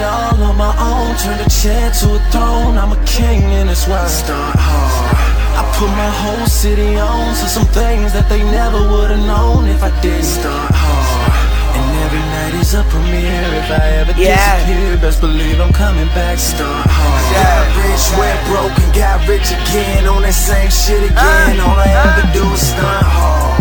it all on my own. Turn a chair to a throne. I'm a king in this world. Stunt hard. I put my whole city on to some things that they never would've known if I didn't. Stunt hard. And every night is a premiere. If I ever disappear, best believe I'm coming back. Stunt hard. Got rich, went broke, and got rich again. On that same shit again. All I ever do is stunt hard.